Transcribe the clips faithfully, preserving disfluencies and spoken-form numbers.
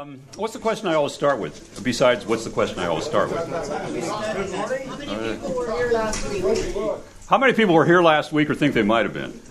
Um, what's the question I always start with? Besides, what's the question I always start with? Uh, how many people were here last week or think they might have been?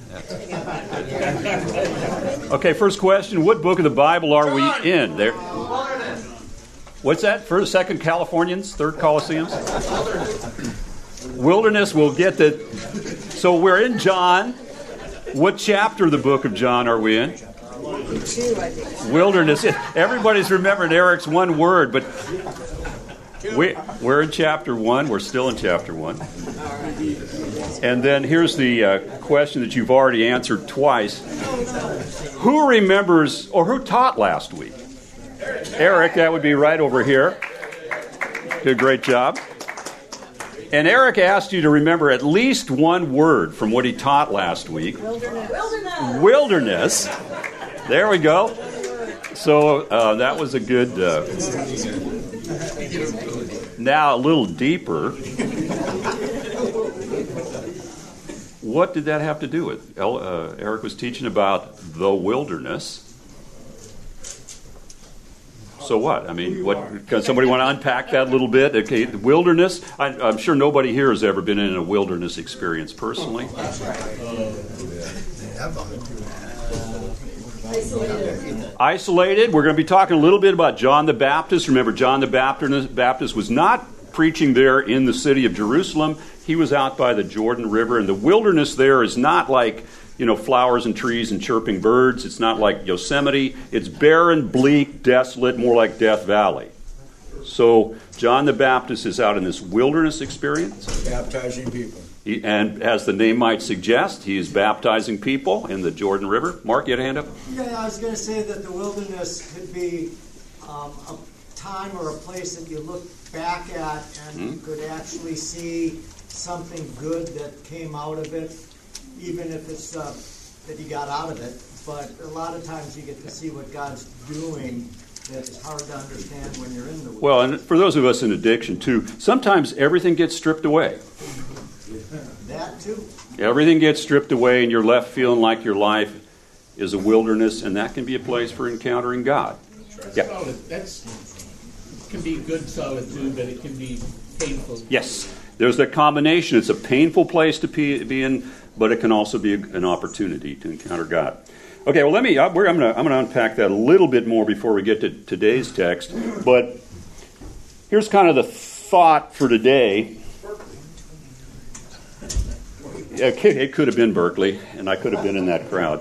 Okay, first question. What book of the Bible are we in? There. What's that? First, second Californians? Third Colosseums? Wilderness, we'll get that. So we're in John. What chapter of the book of John are we in? Wilderness. Everybody's remembering Eric's one word, but we, we're in chapter one. We're still in chapter one. And then here's the uh, question that you've already answered twice. Who remembers, or who taught last week? Eric, that would be right over here. Did a great job. And Eric asked you to remember at least one word from what he taught last week. Wilderness. Wilderness. Wilderness. There we go. So uh, that was a good... Uh, now a little deeper. What did that have to do with? Uh, Eric was teaching about the wilderness. So what? I mean, what? Can somebody want to unpack that a little bit? Okay, the wilderness. I, I'm sure nobody here has ever been in a wilderness experience personally. Isolated. Isolated. We're going to be talking a little bit about John the Baptist. Remember, John the Baptist was not preaching there in the city of Jerusalem. He was out by the Jordan River, and the wilderness there is not like, you know, flowers and trees and chirping birds. It's not like Yosemite. It's barren, bleak, desolate, more like Death Valley. So John the Baptist is out in this wilderness experience. Baptizing people. He, and as the name might suggest, he is baptizing people in the Jordan River. Mark, you had a hand up? Yeah, I was going to say that the wilderness could be um, a time or a place that you look back at and mm-hmm. you could actually see something good that came out of it, even if it's uh, that you got out of it. But a lot of times you get to see what God's doing that's hard to understand when you're in the wilderness. Well, and for those of us in addiction, too, sometimes everything gets stripped away. That, too. Everything gets stripped away, and you're left feeling like your life is a wilderness, and that can be a place for encountering God. That's yeah. solid. That's can be good solitude, but it can be painful. Yes. There's that combination. It's a painful place to be in, but it can also be an opportunity to encounter God. Okay, well, let me. I'm going to. I'm going to unpack that a little bit more before we get to today's text. But here's kind of the thought for today. It could have been Berkeley, and I could have been in that crowd.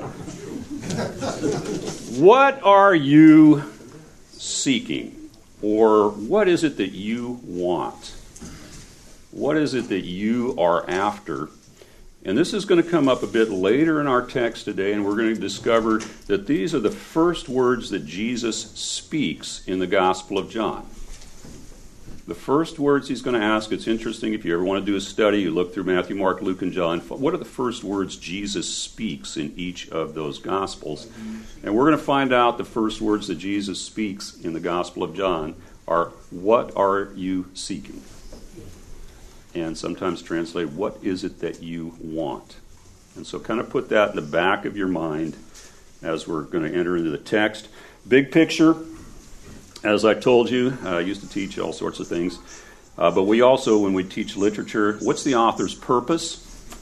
What are you seeking, or what is it that you want? What is it that you are after? And this is going to come up a bit later in our text today, and we're going to discover that these are the first words that Jesus speaks in the Gospel of John. The first words he's going to ask, it's interesting, if you ever want to do a study, you look through Matthew, Mark, Luke, and John. What are the first words Jesus speaks in each of those Gospels? And we're going to find out the first words that Jesus speaks in the Gospel of John are, what are you seeking? And sometimes translate, what is it that you want? And so kind of put that in the back of your mind as we're going to enter into the text. Big picture, as I told you, I used to teach all sorts of things. Uh, but we also, when we teach literature, what's the author's purpose?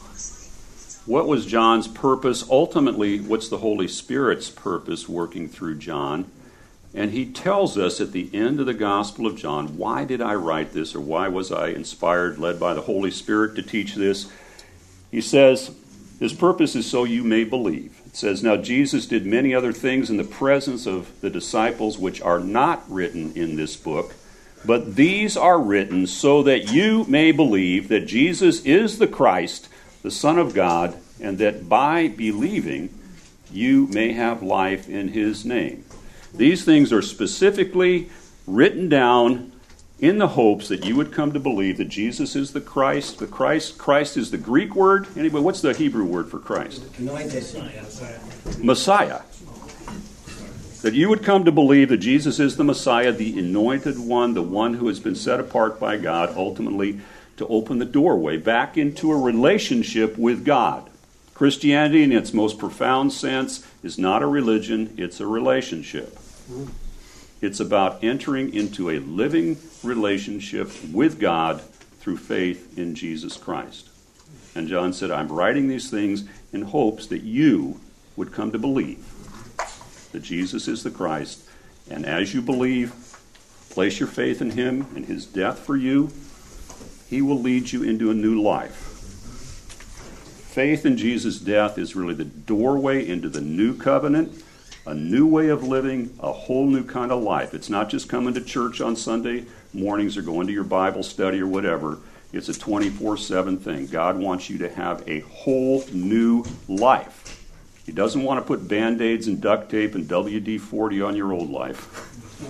What was John's purpose? Ultimately, what's the Holy Spirit's purpose working through John? And he tells us at the end of the Gospel of John, why did I write this, or why was I inspired, led by the Holy Spirit to teach this? He says, his purpose is so you may believe. It says, now Jesus did many other things in the presence of the disciples which are not written in this book, but these are written so that you may believe that Jesus is the Christ, the Son of God, and that by believing you may have life in his name. These things are specifically written down in the hopes that you would come to believe that Jesus is the Christ. The Christ, Christ is the Greek word. Anybody, what's the Hebrew word for Christ? Messiah. That you would come to believe that Jesus is the Messiah, the anointed one, the one who has been set apart by God, ultimately to open the doorway back into a relationship with God. Christianity, in its most profound sense, is not a religion, it's a relationship. It's about entering into a living relationship with God through faith in Jesus Christ. And John said, I'm writing these things in hopes that you would come to believe that Jesus is the Christ. And as you believe, place your faith in him and his death for you, he will lead you into a new life. Faith in Jesus' death is really the doorway into the new covenant, a new way of living, a whole new kind of life. It's not just coming to church on Sunday mornings or going to your Bible study or whatever. It's a twenty-four seven thing. God wants you to have a whole new life. He doesn't want to put Band-Aids and duct tape and W D forty on your old life.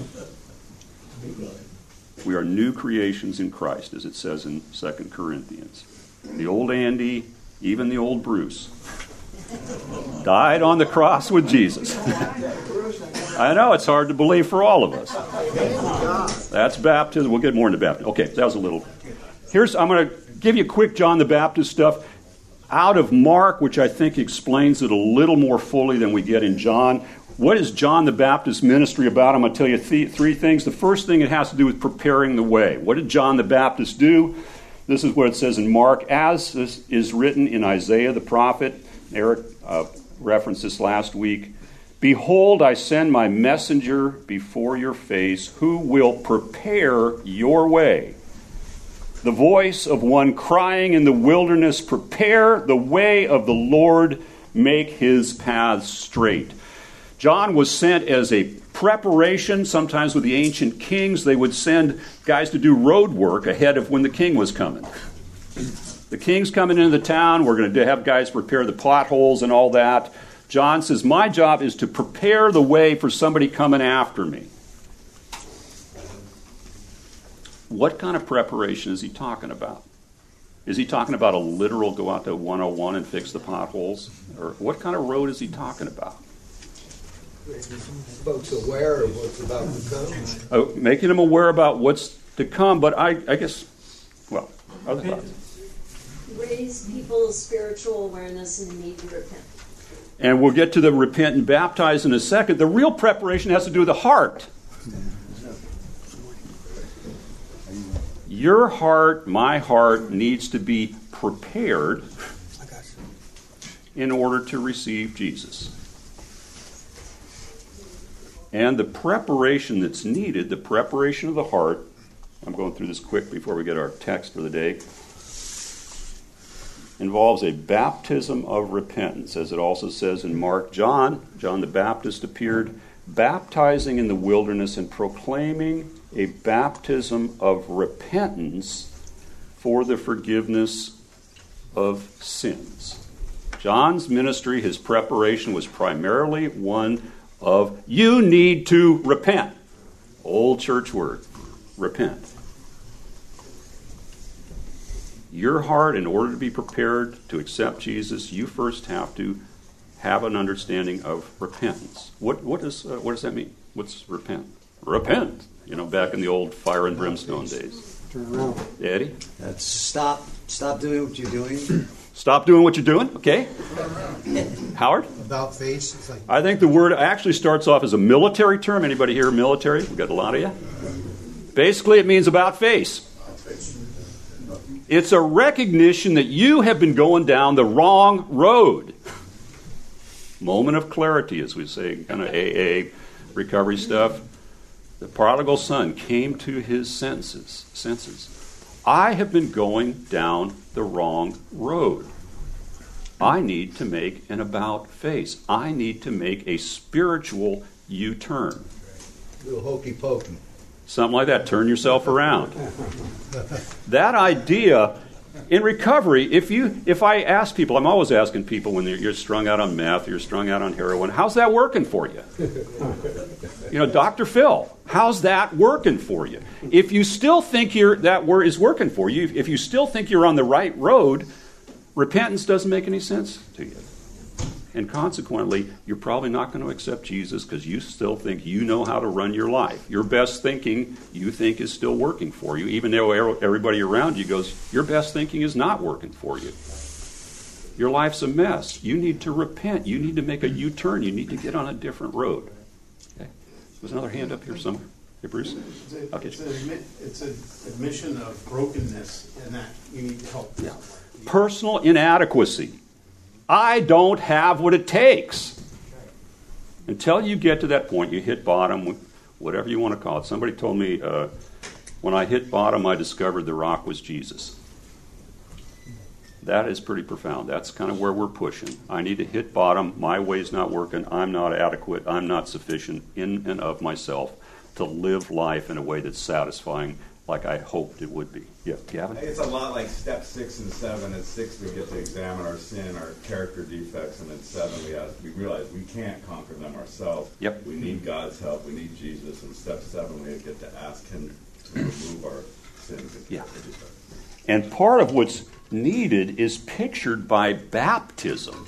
We are new creations in Christ, as it says in Second Corinthians. The old Andy, even the old Bruce, died on the cross with Jesus. I know, it's hard to believe for all of us. That's baptism. We'll get more into baptism. Okay, that was a little... Here's, I'm going to give you a quick John the Baptist stuff out of Mark, which I think explains it a little more fully than we get in John. What is John the Baptist ministry about? I'm going to tell you th- three things. The first thing, it has to do with preparing the way. What did John the Baptist do? This is what it says in Mark, as is written in Isaiah the prophet. Eric uh, referenced this last week. Behold, I send my messenger before your face, who will prepare your way. The voice of one crying in the wilderness, prepare the way of the Lord, make his paths straight. John was sent as a preparation. Sometimes with the ancient kings, they would send guys to do road work ahead of when the king was coming. The king's coming into the town. We're going to have guys prepare the potholes and all that. John says, my job is to prepare the way for somebody coming after me. What kind of preparation is he talking about? Is he talking about a literal go out to one oh one and fix the potholes? Or what kind of road is he talking about? Folks aware of what's about to come. Oh, making them aware about what's to come, but I, I guess, well, other thoughts? Raise people's spiritual awareness and the need to repent. And we'll get to the repent and baptize in a second. The real preparation has to do with the heart. Your heart, my heart, needs to be prepared in order to receive Jesus. And the preparation that's needed, the preparation of the heart, I'm going through this quick before we get our text for the day, involves a baptism of repentance. As it also says in Mark, John, John the Baptist appeared baptizing in the wilderness and proclaiming a baptism of repentance for the forgiveness of sins. John's ministry, his preparation, was primarily one of, you need to repent. Old church word, repent. Your heart, in order to be prepared to accept Jesus, you first have to have an understanding of repentance. What what does uh, what does that mean? What's repent? Repent. You know, back in the old fire and brimstone days. Turn around. Eddie? That's stop. Stop doing what you're doing. Stop doing what you're doing. Okay. Howard? About face. It's like I think the word actually starts off as a military term. Anybody here military? We've got a lot of you. Basically, it means about face. It's a recognition that you have been going down the wrong road. Moment of clarity, as we say, kind of A A recovery stuff. The prodigal son came to his senses. Senses. I have been going down the wrong road. I need to make an about face. I need to make a spiritual U-turn. Little hokey pokey. Something like that. Turn yourself around. That idea in recovery, if you, if I ask people, I'm always asking people when you're strung out on meth, you're strung out on heroin, how's that working for you? You know, Doctor Phil, how's that working for you? If you still think you're, that word is working for you, if you still think you're on the right road, repentance doesn't make any sense to you. And consequently, you're probably not going to accept Jesus because you still think you know how to run your life. Your best thinking, you think, is still working for you, even though everybody around you goes, your best thinking is not working for you. Your life's a mess. You need to repent. You need to make a U-turn. You need to get on a different road. Okay? There's another hand up here somewhere. Hey, Bruce. It's, a, I'll get it's, you. an admit, it's an admission of brokenness and that you need help. Yeah. Personal inadequacy. I don't have what it takes. Until you get to that point, you hit bottom, whatever you want to call it. Somebody told me uh, when I hit bottom, I discovered the rock was Jesus. That is pretty profound. That's kind of where we're pushing. I need to hit bottom. My way's not working. I'm not adequate. I'm not sufficient in and of myself to live life in a way that's satisfying like I hoped it would be. Yeah, Gavin? It's a lot like step six and seven. At six, we get to examine our sin, our character defects, and at seven, we have, we realize we can't conquer them ourselves. Yep. We need God's help. We need Jesus. And step seven, we get to ask Him to remove our sins. And Yeah. character defects. And part of what's needed is pictured by baptism.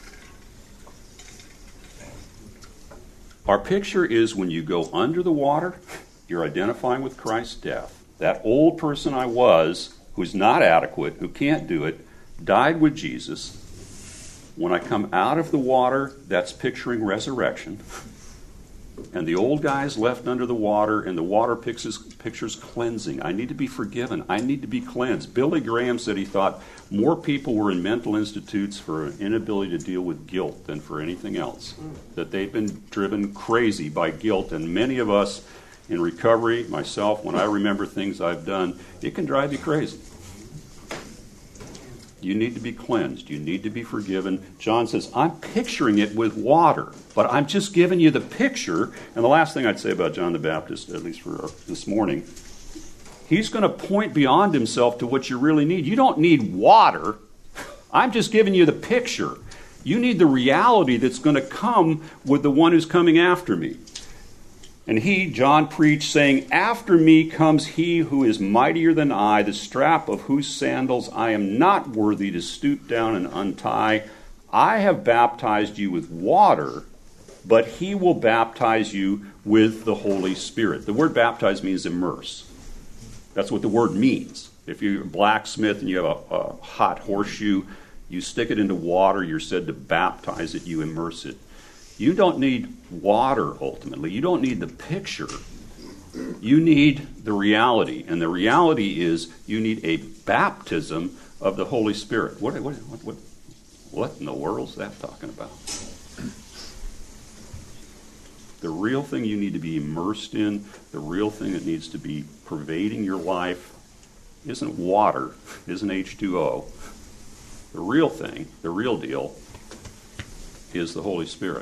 Our picture is when you go under the water, you're identifying with Christ's death. That old person I was, who's not adequate, who can't do it, died with Jesus. When I come out of the water, that's picturing resurrection. And the old guy's left under the water, and the water pictures, pictures cleansing. I need to be forgiven. I need to be cleansed. Billy Graham said he thought more people were in mental institutes for an inability to deal with guilt than for anything else. That they've been driven crazy by guilt, and many of us in recovery, myself, when I remember things I've done, it can drive you crazy. You need to be cleansed. You need to be forgiven. John says, I'm picturing it with water, but I'm just giving you the picture. And the last thing I'd say about John the Baptist, at least for this morning, he's going to point beyond himself to what you really need. You don't need water. I'm just giving you the picture. You need the reality that's going to come with the one who's coming after me. And he, John, preached, saying, after me comes he who is mightier than I, the strap of whose sandals I am not worthy to stoop down and untie. I have baptized you with water, but he will baptize you with the Holy Spirit. The word baptize means immerse. That's what the word means. If you're a blacksmith and you have a, a hot horseshoe, you stick it into water, you're said to baptize it, you immerse it. You don't need water, ultimately. You don't need the picture. You need the reality. And the reality is you need a baptism of the Holy Spirit. What, what, what, what, what in the world is that talking about? The real thing you need to be immersed in, the real thing that needs to be pervading your life, isn't water, isn't H two O. The real thing, the real deal, is the Holy Spirit.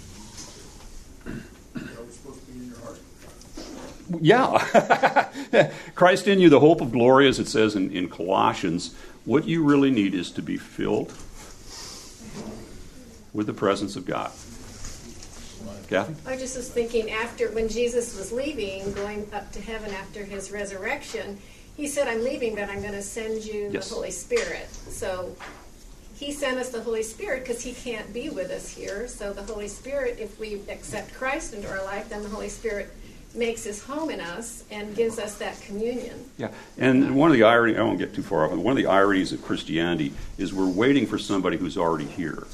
Yeah. Christ in you, the hope of glory, as it says in, in Colossians. What you really need is to be filled with the presence of God. Kathy? I just was thinking, after when Jesus was leaving, going up to heaven after his resurrection, he said, I'm leaving, but I'm going to send you Yes. the Holy Spirit. So he sent us the Holy Spirit because he can't be with us here. So the Holy Spirit, if we accept Christ into our life, then the Holy Spirit makes his home in us and gives us that communion. Yeah, and one of the irony, I won't get too far off, one of the ironies of Christianity is we're waiting for somebody who's already here.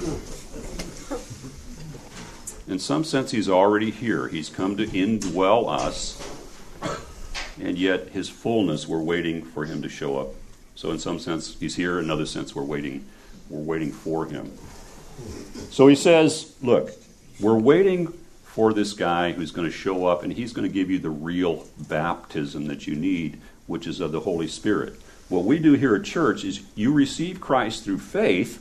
In some sense, he's already here. He's come to indwell us, and yet his fullness, we're waiting for him to show up. So in some sense, he's here. In another sense, we're waiting, we're waiting for him. So he says, look, we're waiting for this guy who's going to show up, and he's going to give you the real baptism that you need, which is of the Holy Spirit. What we do here at church is you receive Christ through faith,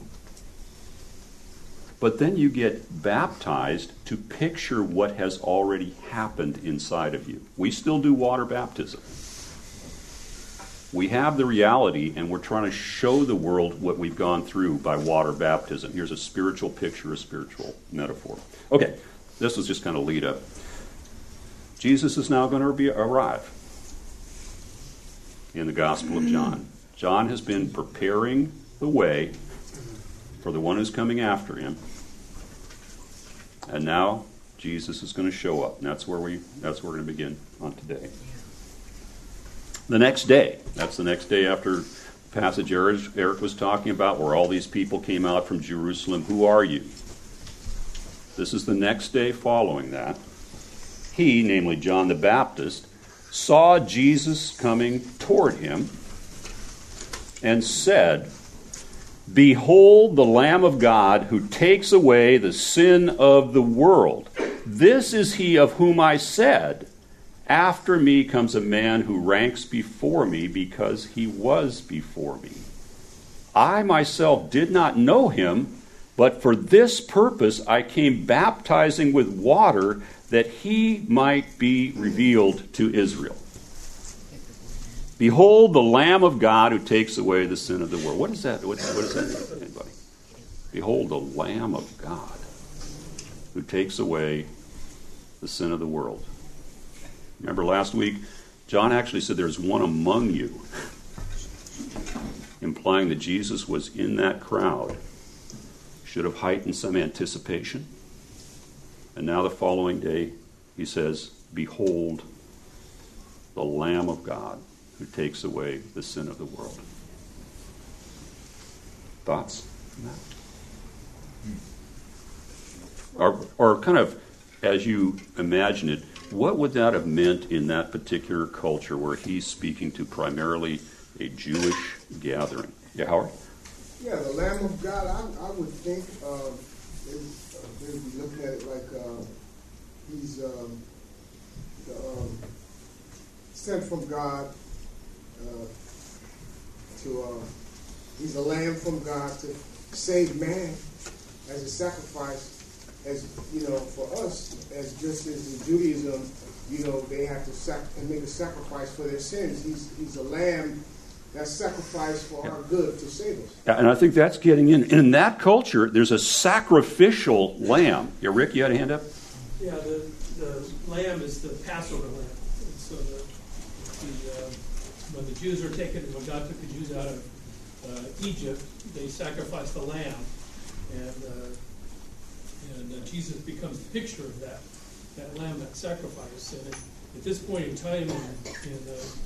but then you get baptized to picture what has already happened inside of you. We still do water baptism. We have the reality, and we're trying to show the world what we've gone through by water baptism. Here's a spiritual picture, a spiritual metaphor. Okay. This was just kind of lead up. Jesus is now going to be, arrive in the Gospel of John. John has been preparing the way for the one who's coming after him. And now Jesus is going to show up. And that's where we that's where we're going to begin on today. The next day, that's the next day after the passage Eric, Eric was talking about, where all these people came out from Jerusalem. Who are you? This is the next day following that. he, namely John the Baptist, saw Jesus coming toward him and said, "Behold the Lamb of God who takes away the sin of the world. This is he of whom I said, after me comes a man who ranks before me because he was before me. I myself did not know him, but for this purpose I came baptizing with water that he might be revealed to Israel." Behold the Lamb of God who takes away the sin of the world. What is that? What, what does that mean, anybody? Behold the Lamb of God who takes away the sin of the world. Remember last week, John actually said there's one among you, implying that Jesus was in that crowd. Should have heightened some anticipation. And now the following day, he says, "Behold the Lamb of God who takes away the sin of the world." Thoughts on that? Or, or kind of, as you imagine it, what would that have meant in that particular culture where he's speaking to primarily a Jewish gathering? Yeah, Howard? Yeah, the Lamb of God, I, I would think uh, they, uh, they would be looking at it like uh, he's um, the, um, sent from God uh, to, uh, he's a lamb from God to save man as a sacrifice. As you know, for us, as just as in Judaism, you know, they have to sac- and make a sacrifice for their sins. He's he's a lamb that's sacrificed for yeah. our good to save us. Yeah, and I think that's getting in. In that culture, there's a sacrificial lamb. Yeah, Rick, you had a hand up? Yeah, the, the lamb is the Passover lamb. And so the, the uh, when the Jews were taken, when God took the Jews out of uh, Egypt, they sacrificed the lamb, and uh, and uh, Jesus becomes the picture of that, that lamb, that sacrifice. And at, at this point in time in, in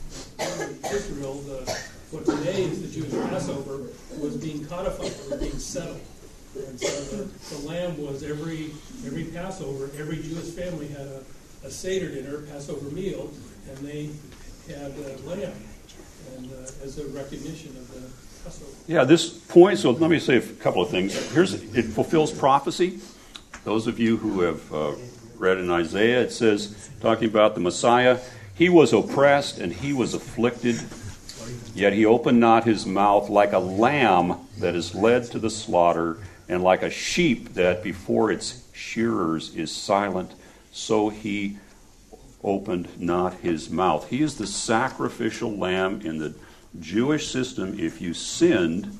uh, Israel, the, what today is the Jewish Passover was being codified, it was being settled. And so the, the lamb was every every Passover, every Jewish family had a, a Seder dinner, Passover meal, and they had a lamb and uh, as a recognition of the Passover. Yeah, this point, so let me say a couple of things. Here's, it fulfills prophecy. Those of you who have uh, read in Isaiah, it says, talking about the Messiah, he was oppressed and he was afflicted, yet he opened not his mouth, like a lamb that is led to the slaughter, and like a sheep that before its shearers is silent, so he opened not his mouth. He is the sacrificial lamb in the Jewish system. If you sinned,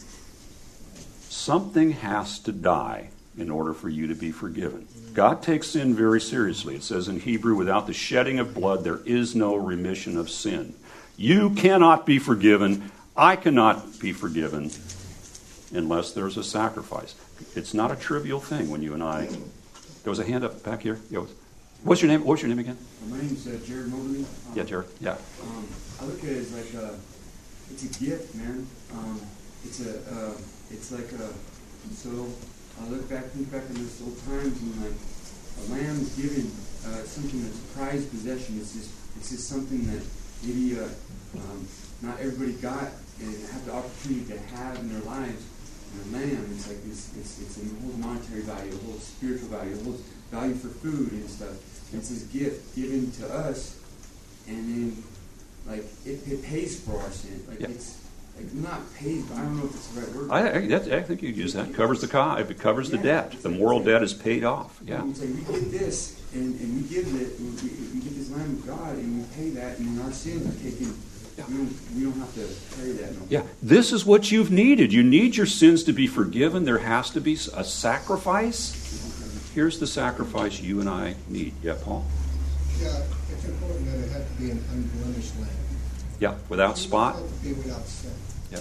something has to die in order for you to be forgiven. God takes sin very seriously. It says in Hebrew, without the shedding of blood, there is no remission of sin. You cannot be forgiven. I cannot be forgiven unless there's a sacrifice. It's not a trivial thing when you and I... There was a hand up back here. Yeah, what's your name? What's your name again? My name's uh, Jared Mobley. Um, yeah, Jared. Yeah. Um, I look at it as like a... It's a gift, man. Um, it's a... Uh, it's like a... So... I look back, think back in those old times, and like a lamb is given uh, something that's a prized possession. It's just, it's just something that maybe uh, um, not everybody got and have the opportunity to have in their lives. And a lamb, it's like this, it's, it's a whole monetary value, a whole spiritual value, a whole value for food and stuff. And it's this gift given to us, and then like it, it pays for our sin. Like yeah. it's. Like not paid, but I don't know if it's the right word. I, I, that's, I think you use that. It covers the cost. It covers yeah, the debt. The moral like, debt is paid off. Yeah. It's like we get this, and, and we give it. And we, we get this Lamb of God, and we pay that, and our sins are taken. Yeah. We don't. We don't have to carry that. No. Yeah. This is what you've needed. You need your sins to be forgiven. There has to be a sacrifice. Here's the sacrifice you and I need. Yeah, Paul. Yeah, it's important that it had to be an unblemished lamb. Yeah, without spot. Be without sin. Yeah.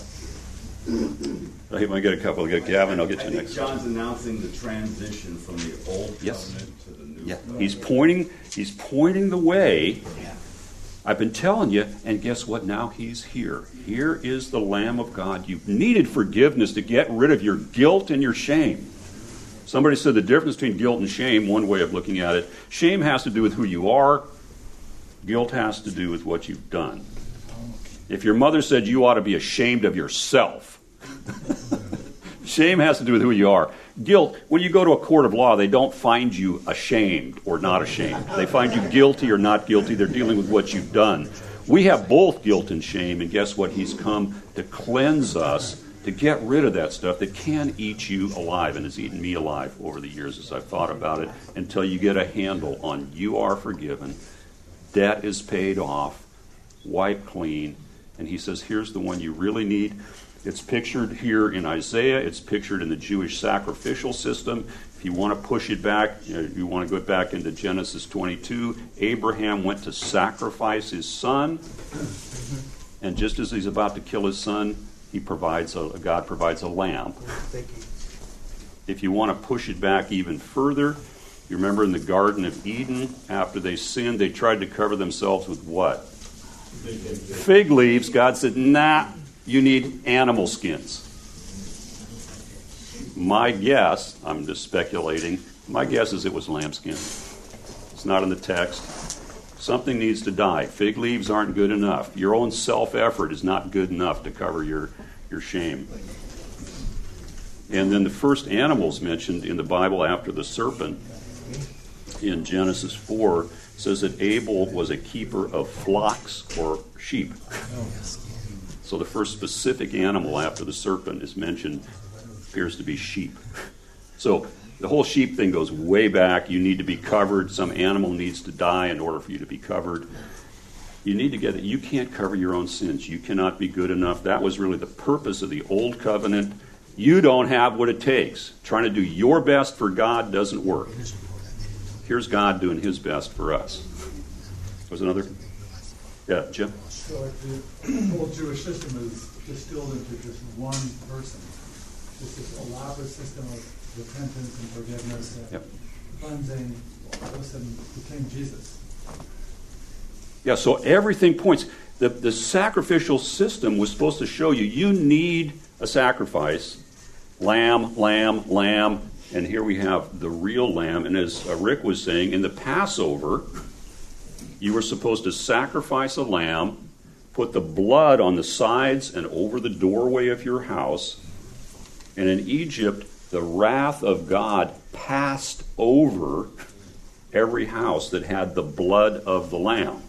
I might get a couple. I'll get Gavin. I'll get you I next. Think John's announcing the transition from the old yes. covenant to the new. Yeah. covenant. He's pointing. He's pointing the way. I've been telling you, and guess what? Now he's here. Here is the Lamb of God. You've needed forgiveness to get rid of your guilt and your shame. Somebody said the difference between guilt and shame, one way of looking at it, shame has to do with who you are. Guilt has to do with what you've done. If your mother said you ought to be ashamed of yourself, shame has to do with who you are. Guilt, when you go to a court of law, they don't find you ashamed or not ashamed. They find you guilty or not guilty. They're dealing with what you've done. We have both guilt and shame, and guess what? He's come to cleanse us, to get rid of that stuff that can eat you alive and has eaten me alive over the years as I've thought about it, until you get a handle on you are forgiven, debt is paid off, wiped clean, and he says, here's the one you really need. It's pictured here in Isaiah. It's pictured in the Jewish sacrificial system. If you want to push it back, you know, you want to go back into Genesis twenty-two, Abraham went to sacrifice his son, and just as he's about to kill his son, he provides a, God provides a lamb. If you want to push it back even further, you remember in the Garden of Eden, after they sinned, they tried to cover themselves with what? Fig leaves. God said, nah, you need animal skins. My guess, I'm just speculating, my guess is it was lambskin. It's not in the text. Something needs to die. Fig leaves aren't good enough. Your own self-effort is not good enough to cover your, your shame. And then the first animals mentioned in the Bible after the serpent, in Genesis four, says that Abel was a keeper of flocks or sheep. So the first specific animal after the serpent is mentioned appears to be sheep. So the whole sheep thing goes way back. You need to be covered. Some animal needs to die in order for you to be covered. You need to get it. You can't cover your own sins. You cannot be good enough. That was really the purpose of the old covenant. You don't have what it takes. Trying to do your best for God doesn't work. Here's God doing his best for us. Was another? Yeah, Jim? So like the whole Jewish system is distilled into just one person. Just this elaborate system of repentance and forgiveness and yep. cleansing. All of a sudden became Jesus. Yeah, so everything points. The, the sacrificial system was supposed to show you, you need a sacrifice. Lamb, lamb, lamb. And here we have the real lamb. And as Rick was saying, in the Passover, you were supposed to sacrifice a lamb, put the blood on the sides and over the doorway of your house. And in Egypt, the wrath of God passed over every house that had the blood of the lamb.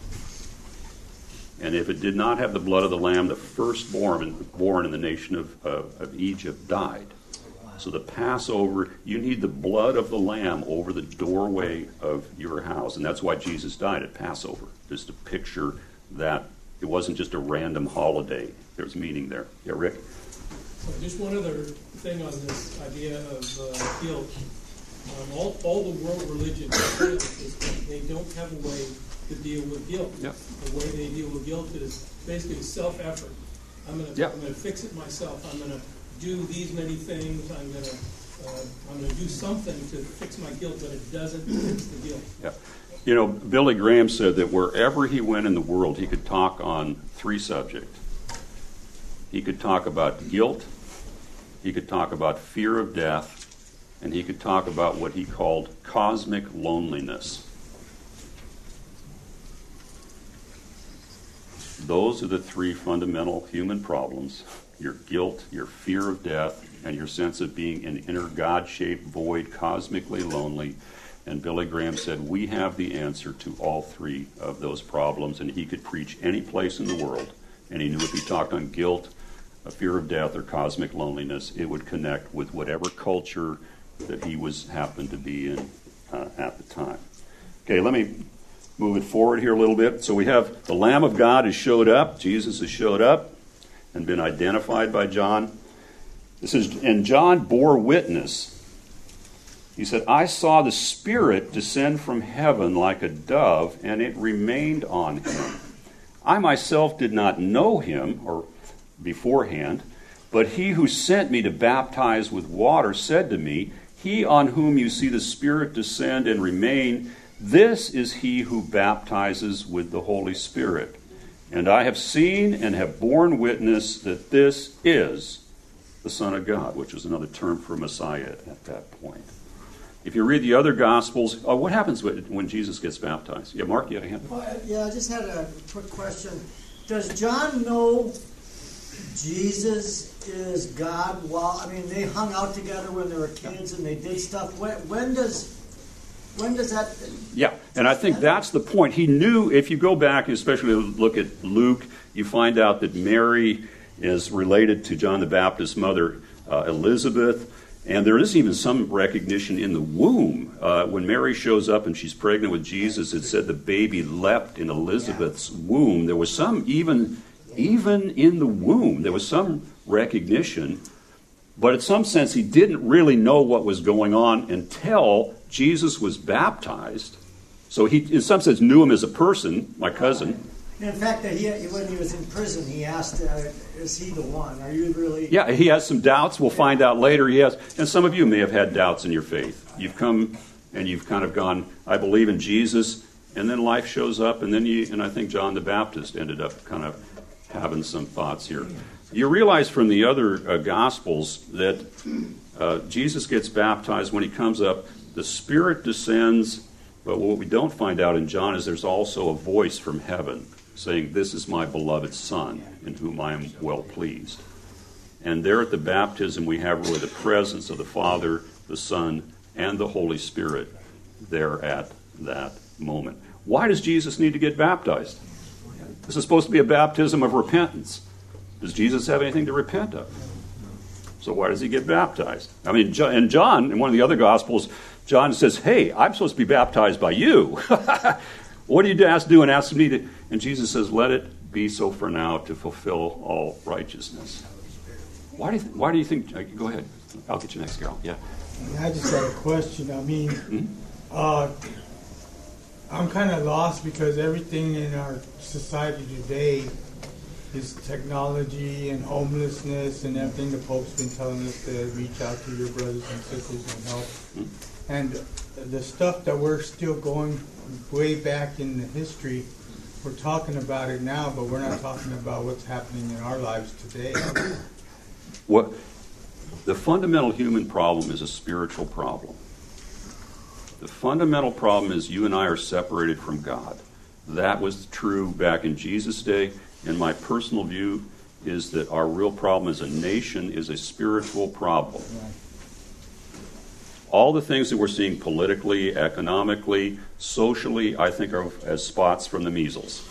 And if it did not have the blood of the lamb, the firstborn born in the nation of, of, of Egypt died. So the Passover, you need the blood of the lamb over the doorway of your house. And that's why Jesus died at Passover, just to picture that it wasn't just a random holiday. There's meaning there. Yeah, Rick? So just one other thing on this idea of uh, guilt. Um, all, all the world religions is that they don't have a way to deal with guilt. Yep. The way they deal with guilt is basically self-effort. I'm going to yep. I'm going to fix it myself. I'm going to do these many things. I'm going to uh, I'm going to do something to fix my guilt, but it doesn't fix the guilt. Yeah. You know, Billy Graham said that wherever he went in the world, he could talk on three subjects. He could talk about guilt, he could talk about fear of death, and he could talk about what he called cosmic loneliness. Those are the three fundamental human problems: your guilt, your fear of death, and your sense of being an inner God-shaped void, cosmically lonely. And Billy Graham said, we have the answer to all three of those problems, and he could preach any place in the world. And he knew if he talked on guilt, a fear of death, or cosmic loneliness, it would connect with whatever culture that he was happened to be in uh, at the time. Okay, let me move it forward here a little bit. So we have the Lamb of God has showed up. Jesus has showed up and been identified by John. This is, and John bore witness. He said, I saw the Spirit descend from heaven like a dove, and it remained on him. I myself did not know him or beforehand, but he who sent me to baptize with water said to me, he on whom you see the Spirit descend and remain, this is he who baptizes with the Holy Spirit. And I have seen and have borne witness that this is the Son of God, which is another term for Messiah at that point. If you read the other Gospels, oh, what happens when, when Jesus gets baptized? Yeah, Mark, you had a hand? Well, yeah, I just had a quick question. Does John know Jesus is God? Well, I mean, they hung out together when they were kids and they did stuff. When, when does when does that? Yeah, and I think that's the point. He knew, if you go back, especially look at Luke, you find out that Mary is related to John the Baptist's mother, uh, Elizabeth. And there is even some recognition in the womb. Uh, when Mary shows up and she's pregnant with Jesus, it said the baby leapt in Elizabeth's womb. There was some, even, even in the womb, there was some recognition. But in some sense, he didn't really know what was going on until Jesus was baptized. So he, in some sense, knew him as a person, my cousin. In fact, that he, when he was in prison, he asked, uh, is he the one? Are you really... Yeah, he has some doubts. We'll find out later. He has, and some of you may have had doubts in your faith. You've come and you've kind of gone, I believe in Jesus, and then life shows up, and then you, and I think John the Baptist ended up kind of having some thoughts here. You realize from the other uh, Gospels that uh, Jesus gets baptized. When he comes up, the Spirit descends, but what we don't find out in John is there's also a voice from heaven saying, "This is my beloved Son, in whom I am well pleased." And there at the baptism, we have really the presence of the Father, the Son, and the Holy Spirit there at that moment. Why does Jesus need to get baptized? This is supposed to be a baptism of repentance. Does Jesus have anything to repent of? So why does he get baptized? I mean, and John, in one of the other Gospels, John says, "Hey, I'm supposed to be baptized by you. What do you ask do and ask me to?" And Jesus says, "Let it be so for now, to fulfill all righteousness." Why do you th- why do you think? Uh, go ahead. I'll get you next, Carol. Yeah. I just had a question. I mean, mm-hmm. uh, I'm kind of lost because everything in our society today is technology and homelessness and everything. The Pope's been telling us to reach out to your brothers and sisters and help. Mm-hmm. And the stuff that we're still going way back in the history, we're talking about it now, but we're not talking about what's happening in our lives today. What the fundamental human problem is a spiritual problem. The fundamental problem is you and I are separated from God. That was true back in Jesus' day, and my personal view is that our real problem as a nation is a spiritual problem. Right. All the things that we're seeing politically, economically, socially, I think are as spots from the measles.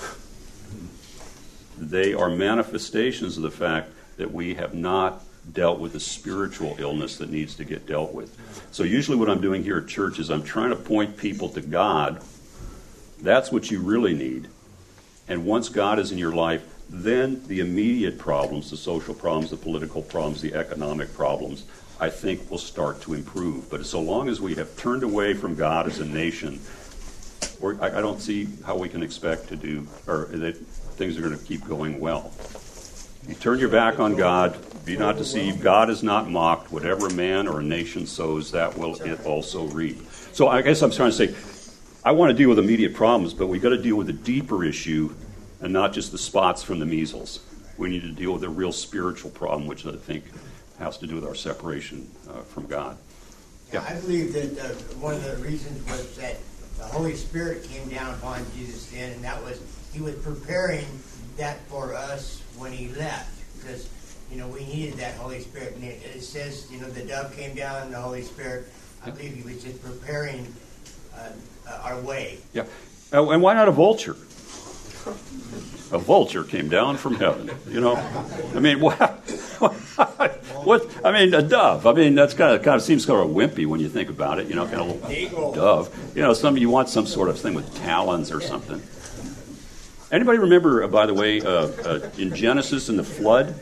They are manifestations of the fact that we have not dealt with the spiritual illness that needs to get dealt with. So usually what I'm doing here at church is I'm trying to point people to God. That's what you really need. And once God is in your life, then the immediate problems, the social problems, the political problems, the economic problems, I think will start to improve. But so long as we have turned away from God as a nation, we're, I, I don't see how we can expect to do, or that things are going to keep going well. You turn your back on God, be not deceived. God is not mocked. Whatever a man or a nation sows, that will it also reap. So I guess I'm trying to say, I want to deal with immediate problems, but we've got to deal with a deeper issue and not just the spots from the measles. We need to deal with a real spiritual problem, which I think has to do with our separation uh, from God. Yeah. I believe that uh, one of the reasons was that the Holy Spirit came down upon Jesus then, and that was, he was preparing that for us when he left, because, you know, we needed that Holy Spirit. And it, it says, you know, the dove came down and the Holy Spirit, I believe he was just preparing uh, uh, our way. Yeah. Uh, and why not a vulture? A vulture came down from heaven, you know. I mean, what? What? I mean, a dove. I mean, that's kind of kind of seems kind of wimpy when you think about it, you know, kind of a little dove. You know, some you want some sort of thing with talons or something. Anybody remember, uh, by the way, uh, uh, in Genesis in the flood,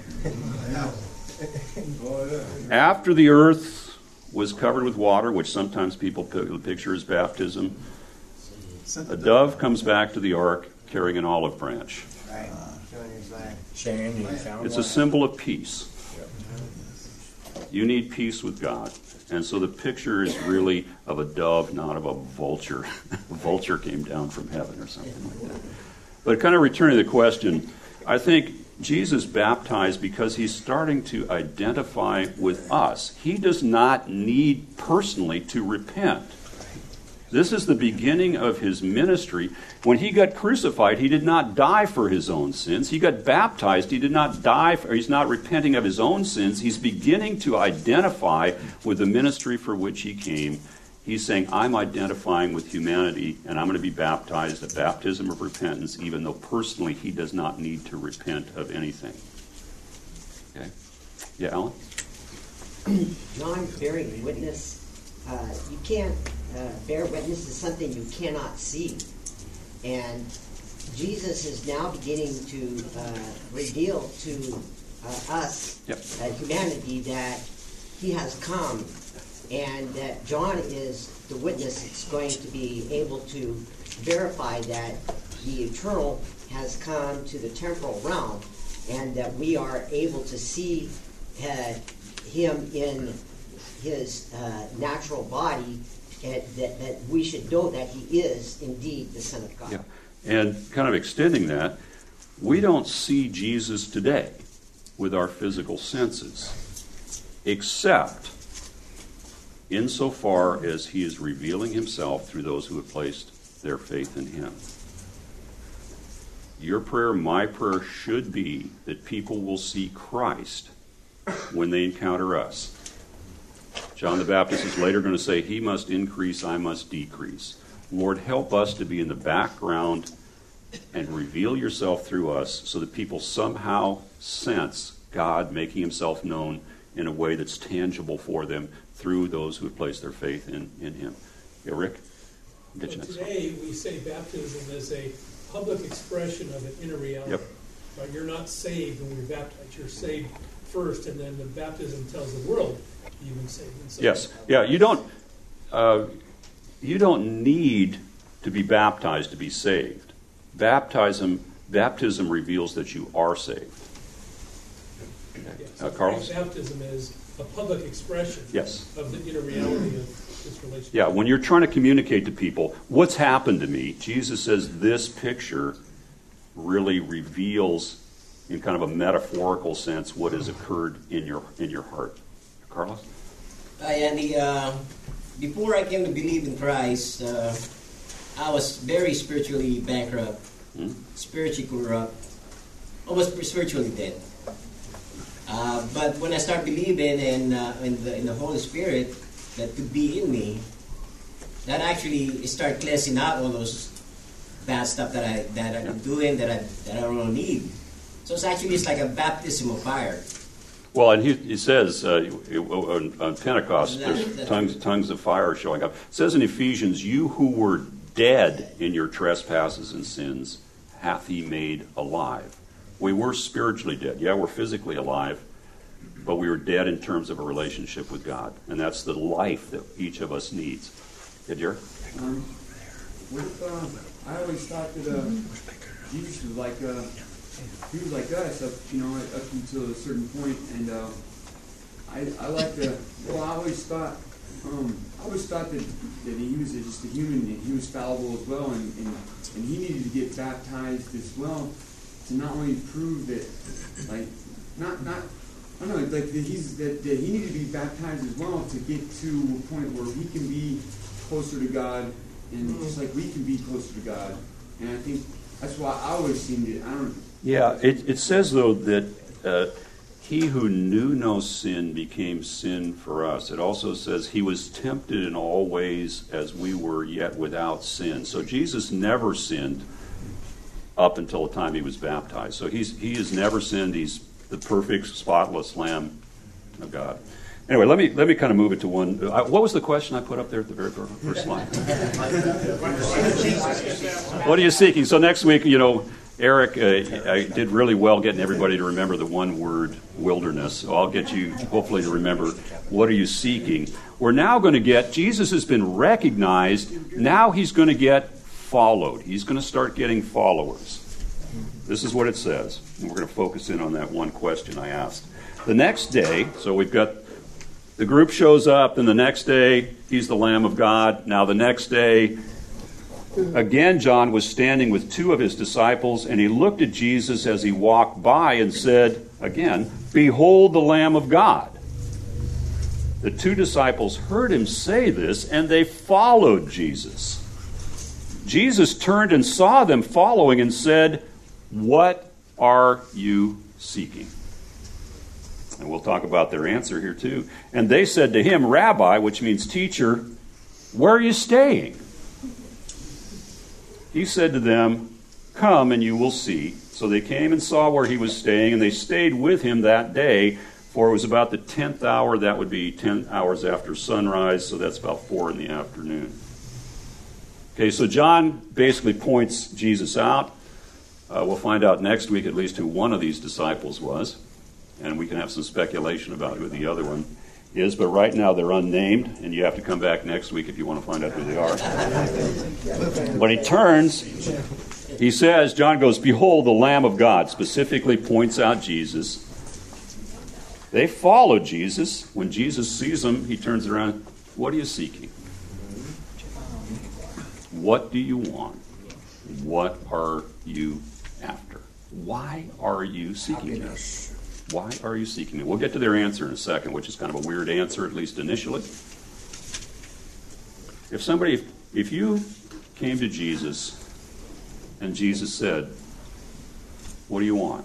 after the earth was covered with water, which sometimes people picture as baptism, a dove comes back to the ark carrying an olive branch. Right. It's a symbol of peace. You need peace with God. And so the picture is really of a dove, not of a vulture. A vulture came down from heaven or something like that. But kind of returning to the question, I think Jesus baptized because he's starting to identify with us. He does not need personally to repent. This is the beginning of his ministry. When he got crucified, he did not die for his own sins. He got baptized. He did not die for, he's not repenting of his own sins. He's beginning to identify with the ministry for which he came. He's saying, I'm identifying with humanity, and I'm going to be baptized, a baptism of repentance, even though personally he does not need to repent of anything. Okay? Yeah, Alan? John bearing witness, uh, you can't uh, bear witness to something you cannot see. And Jesus is now beginning to uh, reveal to uh, us, yep. uh, humanity, that he has come, and that John is the witness that's going to be able to verify that the eternal has come to the temporal realm, and that we are able to see uh, him in his uh, natural body, and that, that we should know that he is indeed the Son of God. Yeah. And kind of extending that, we don't see Jesus today with our physical senses, except insofar as he is revealing himself through those who have placed their faith in him. Your prayer, my prayer, should be that people will see Christ when they encounter us. John the Baptist is later going to say, he must increase, I must decrease. Lord, help us to be in the background and reveal yourself through us so that people somehow sense God making himself known in a way that's tangible for them through those who have placed their faith in, in him. Yeah, Rick? Well, today we say baptism is a public expression of an inner reality. Yep. Right? You're not saved when you're baptized. You're saved first, and then the baptism tells the world you've been saved. So yes. Yeah, you don't, uh, you don't need to be baptized to be saved. Baptism, baptism reveals that you are saved. Okay. Yeah, so uh, Carlos? Baptism is a public expression yes. of the inner reality of this relationship. Yeah, when you're trying to communicate to people, what's happened to me, Jesus says this picture really reveals, in kind of a metaphorical sense, what has occurred in your in your heart. Carlos? Hi, Andy. Uh, before I came to believe in Christ, uh, I was very spiritually bankrupt, hmm? spiritually corrupt, almost spiritually dead. Uh, but when I start believing in, uh, in, the, in the Holy Spirit that could be in me, that actually start cleansing out all those bad stuff that I that I've been doing that I that I don't need. So it's actually it's like a baptism of fire. Well, and he, he says uh, on, on Pentecost, there's tongues tongues of fire showing up. It says in Ephesians, "You who were dead in your trespasses and sins, hath he made alive." We were spiritually dead. Yeah, we're physically alive, but we were dead in terms of a relationship with God. And that's the life that each of us needs. Yeah, Jerry? Um, with, uh, I always thought that uh, Jesus was like, uh, he was like us, up, you know, up until a certain point. And uh, I, I like to, well, I always thought, um, I always thought that, that he was just a human and he was fallible as well. And, and, and he needed to get baptized as well, to not only prove that, like, not, not, I don't know, like, that he's, that, that he needed to be baptized as well to get to a point where he can be closer to God, and just like we can be closer to God. And I think that's why I always seemed it. I don't. Yeah, it, it says, though, that uh, he who knew no sin became sin for us. It also says he was tempted in all ways as we were, yet without sin. So Jesus never sinned up until the time he was baptized. So he's he has never sinned. He's the perfect, spotless Lamb of God. Anyway, let me let me kind of move it to one. Uh, what was the question I put up there at the very first line? What are you seeking? So next week, you know, Eric uh, I did really well getting everybody to remember the one word, wilderness. So I'll get you, hopefully, to remember what are you seeking. We're now going to get, Jesus has been recognized. Now he's going to get followed. He's going to start getting followers. This is what it says. And we're going to focus in on that one question I asked. The next day, so we've got the group shows up, and the next day, he's the Lamb of God. Now the next day, Again, John was standing with two of his disciples, and he looked at Jesus as he walked by and said, again, "Behold the Lamb of God." The two disciples heard him say this, and they followed Jesus. Jesus turned and saw them following and said, "What are you seeking?" And we'll talk about their answer here too. And they said to him, "Rabbi," which means teacher, "where are you staying?" He said to them, "Come and you will see." So they came and saw where he was staying, and they stayed with him that day, for it was about the tenth hour. That would be ten hours after sunrise, so that's about four in the afternoon. Okay, so John basically points Jesus out. Uh, we'll find out next week at least who one of these disciples was, and we can have some speculation about who the other one is, but right now they're unnamed, and you have to come back next week if you want to find out who they are. When he turns, he says, John goes, "Behold the Lamb of God," specifically points out Jesus. They follow Jesus. When Jesus sees them, he turns around, "What are you seeking? What do you want? What are you after? Why are you seeking me? Why are you seeking me?" We'll get to their answer in a second, which is kind of a weird answer, at least initially. If somebody, if you came to Jesus and Jesus said, "What do you want?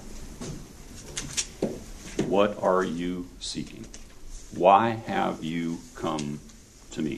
What are you seeking? Why have you come to me?"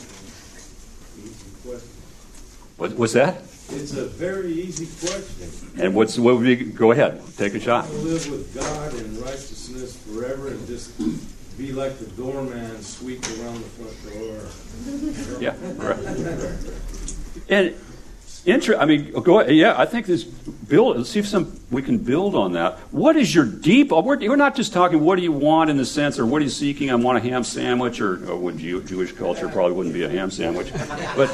What, what's that? It's a very easy question. And what's what would be? Go ahead, take a shot. To live with God in righteousness forever and just be like the doorman, sweep around the front door. Yeah, right. And inter- I mean, go ahead. Yeah, I think this build. Let's see if some we can build on that. What is your deep? We're, we're not just talking. What do you want in the sense, or what are you seeking? I want a ham sandwich, or, or would Jew, Jewish culture probably wouldn't be a ham sandwich, but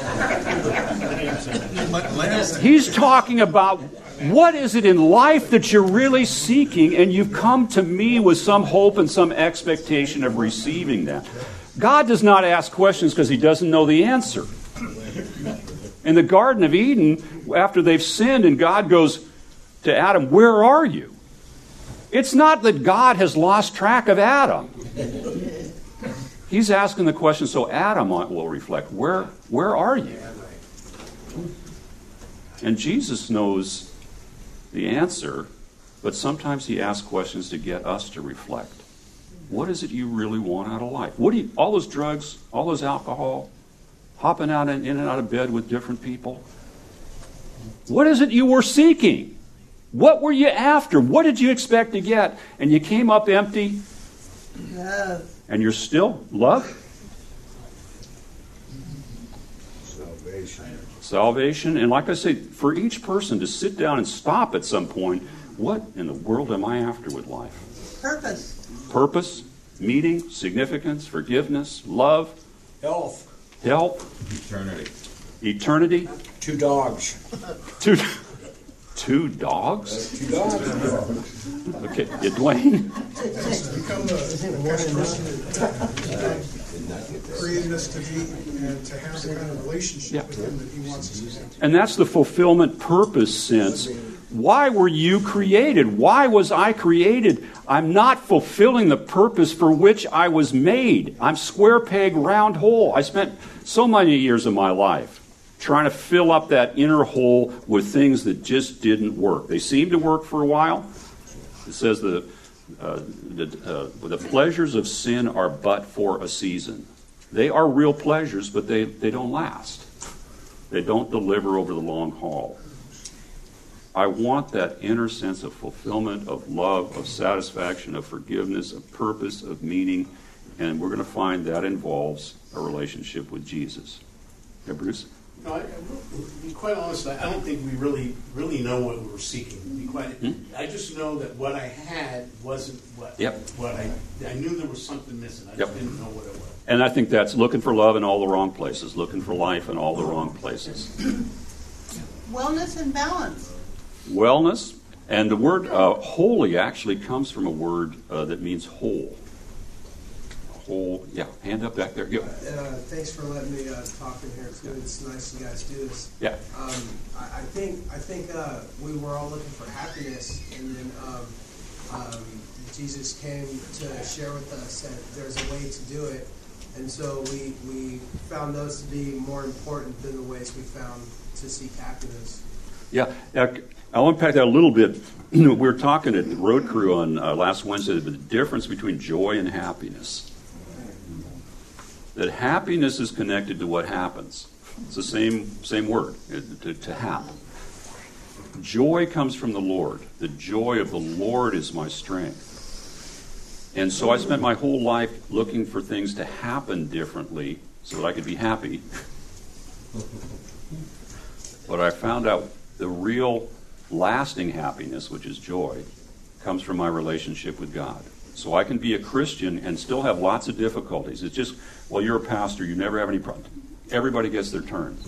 he's talking about what is it in life that you're really seeking, and you've come to me with some hope and some expectation of receiving that. God does not ask questions because he doesn't know the answer. In the Garden of Eden, after they've sinned and God goes to Adam, "Where are you?" It's not that God has lost track of Adam. He's asking the question so Adam will reflect, where, where are you? And Jesus knows the answer, but sometimes he asks questions to get us to reflect. What is it you really want out of life? What do you, all those drugs, all those alcohol, hopping out and in and out of bed with different people? What is it you were seeking? What were you after? What did you expect to get? And you came up empty? Love. And you're still love? Salvation. Salvation. And like I say, for each person to sit down and stop at some point, what in the world am I after with life? Purpose. Purpose, meaning, significance, forgiveness, love, Health. help, Eternity. eternity. Two dogs. Two, two dogs? Two dogs. Okay, yeah, Dwayne. Become the created us to be and to have the kind of relationship Yeah. with him that he wants us to have. And that's the fulfillment purpose sense. Why were you created? Why was I created? I'm not fulfilling the purpose for which I was made. I'm square peg, round hole. I spent so many years of my life trying to fill up that inner hole with things that just didn't work. They seemed to work for a while. It says the, uh, the, uh, the pleasures of sin are but for a season. They are real pleasures, but they, they don't last. They don't deliver over the long haul. I want that inner sense of fulfillment, of love, of satisfaction, of forgiveness, of purpose, of meaning, and we're going to find that involves a relationship with Jesus. Yeah, Bruce? No, I, to be quite honest, I don't think we really, really know what we were seeking. To be quite, Hmm? I just know that what I had wasn't what, Yep. what I. I knew there was something missing. I Yep. just didn't know what it was. And I think that's looking for love in all the wrong places, looking for life in all the wrong places. Wellness and balance. Wellness, and the word uh, holy actually comes from a word uh, that means whole. whole, yeah, hand up back there. Yeah. Uh, thanks for letting me uh, talk in here too. It's nice you guys do this. Yeah. Um, I, I think I think uh, we were all looking for happiness, and then um, um, Jesus came to share with us that there's a way to do it, and so we we found those to be more important than the ways we found to seek happiness. Yeah, I'll unpack that a little bit. We were talking at the Road Crew on uh, last Wednesday about the difference between joy and happiness. That happiness is connected to what happens. It's the same same word, to, to happen. Joy comes from the Lord. The joy of the Lord is my strength. And so I spent my whole life looking for things to happen differently so that I could be happy. But I found out the real lasting happiness, which is joy, comes from my relationship with God. So I can be a Christian and still have lots of difficulties. It's just, well, you're a pastor, you never have any problems. Everybody gets their turns.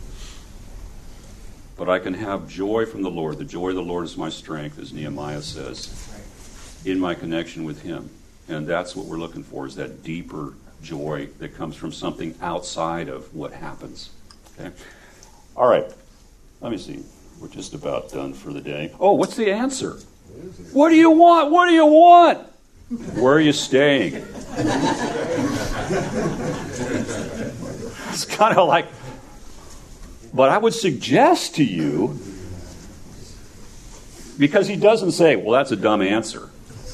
But I can have joy from the Lord. The joy of the Lord is my strength, as Nehemiah says, in my connection with Him. And that's what we're looking for, is that deeper joy that comes from something outside of what happens. Okay? All right. Let me see. We're just about done for the day. Oh, what's the answer? What do you want? What do you want? Where are you staying? It's kind of like, but I would suggest to you, because he doesn't say, well, that's a dumb answer.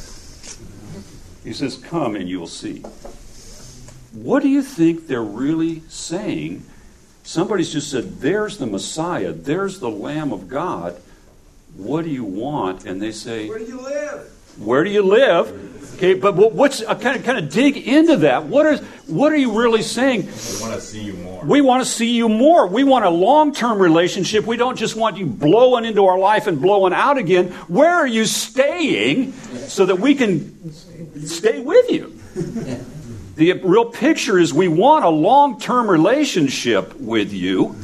He says, come and you will see. What do you think they're really saying? Somebody's just said, there's the Messiah, there's the Lamb of God. What do you want? And they say, Where do you live? Where do you live? Okay, but what's uh, kind of kind of dig into that? What is what are you really saying? We want to see you more. We want to see you more. We want a long-term relationship. We don't just want you blowing into our life and blowing out again. Where are you staying so that we can stay with you? The real picture is we want a long-term relationship with you.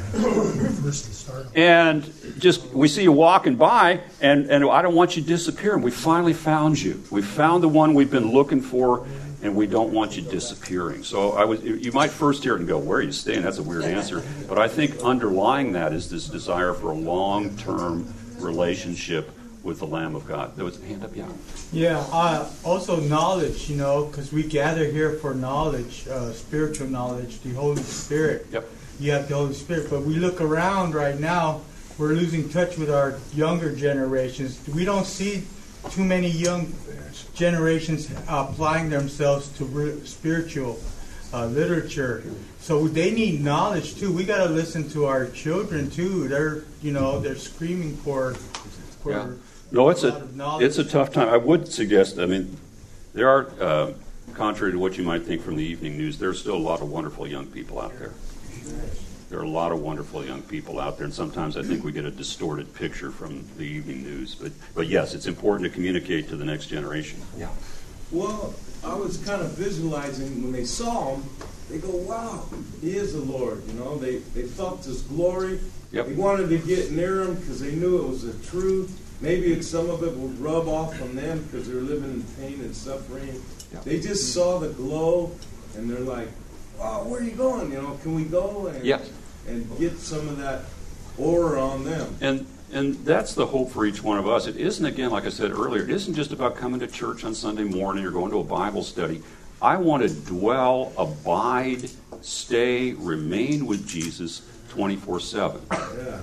And just, we see you walking by, and, and I don't want you disappearing. We finally found you. We found the one we've been looking for, and we don't want you disappearing. So I was, you might first hear it and go, where are you staying? That's a weird answer. But I think underlying that is this desire for a long-term relationship with the Lamb of God. There was a hand up, yeah. Yeah, uh, also knowledge, you know, because we gather here for knowledge, uh, spiritual knowledge, the Holy Spirit. Yep. You have the Holy Spirit. But we look around right now, we're losing touch with our younger generations. We don't see too many young generations applying themselves to re- spiritual uh, literature. So they need knowledge too. We got to listen to our children too. They're, you know, they're screaming for, for yeah. No, it's a, a it's a tough time. I would suggest, I mean, there are, uh, contrary to what you might think from the evening news, there's still a lot of wonderful young people out there. There are a lot of wonderful young people out there, and sometimes I think we get a distorted picture from the evening news. But, but yes, it's important to communicate to the next generation. Yeah. Well, I was kind of visualizing when they saw him, they go, wow, he is the Lord. You know, they, they felt his glory. Yep. They wanted to get near him because they knew it was the truth. Maybe it, some of it would rub off on them because they're living in pain and suffering. Yep. They just saw the glow, and they're like, wow, where are you going? You know, can we go and, yes. and get some of that aura on them? And and that's the hope for each one of us. It isn't, again, like I said earlier, it isn't just about coming to church on Sunday morning or going to a Bible study. I want to dwell, abide, stay, remain with Jesus twenty-four seven. Yeah.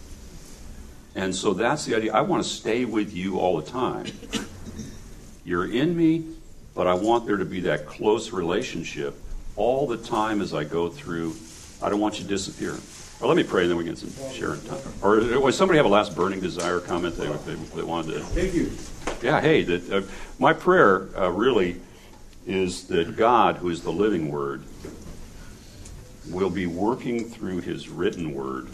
And so that's the idea. I want to stay with you all the time. You're in me, but I want there to be that close relationship all the time as I go through. I don't want you to disappear. Or let me pray, and then we get some sharing time. Or does somebody have a last burning desire comment they, they, they wanted to? Thank you. Yeah, hey, that, uh, my prayer uh, really is that God, who is the living Word, will be working through His written Word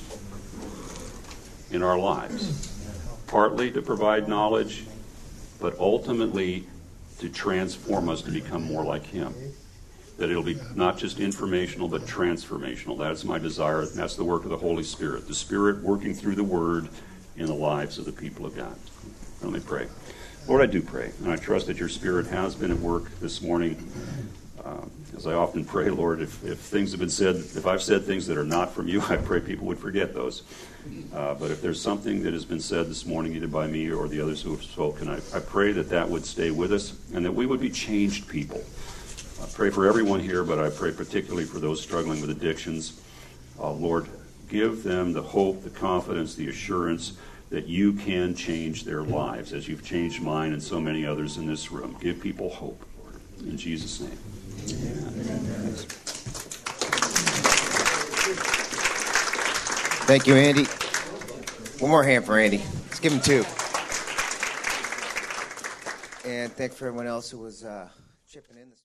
in our lives, partly to provide knowledge, but ultimately to transform us to become more like Him. That it'll be not just informational, but transformational. That's my desire, and that's the work of the Holy Spirit. The Spirit working through the Word in the lives of the people of God. Let me pray. Lord, I do pray, and I trust that your Spirit has been at work this morning. Um, as I often pray, Lord, if, if things have been said, if I've said things that are not from you, I pray people would forget those. Uh, but if there's something that has been said this morning, either by me or the others who have spoken, I, I pray that that would stay with us and that we would be changed people. I pray for everyone here, but I pray particularly for those struggling with addictions. Uh, Lord, give them the hope, the confidence, the assurance that you can change their lives as you've changed mine and so many others in this room. Give people hope, Lord. In Jesus' name. Amen. Thank you, Andy. One more hand for Andy. Let's give him two. And thanks for everyone else who was uh, chipping in this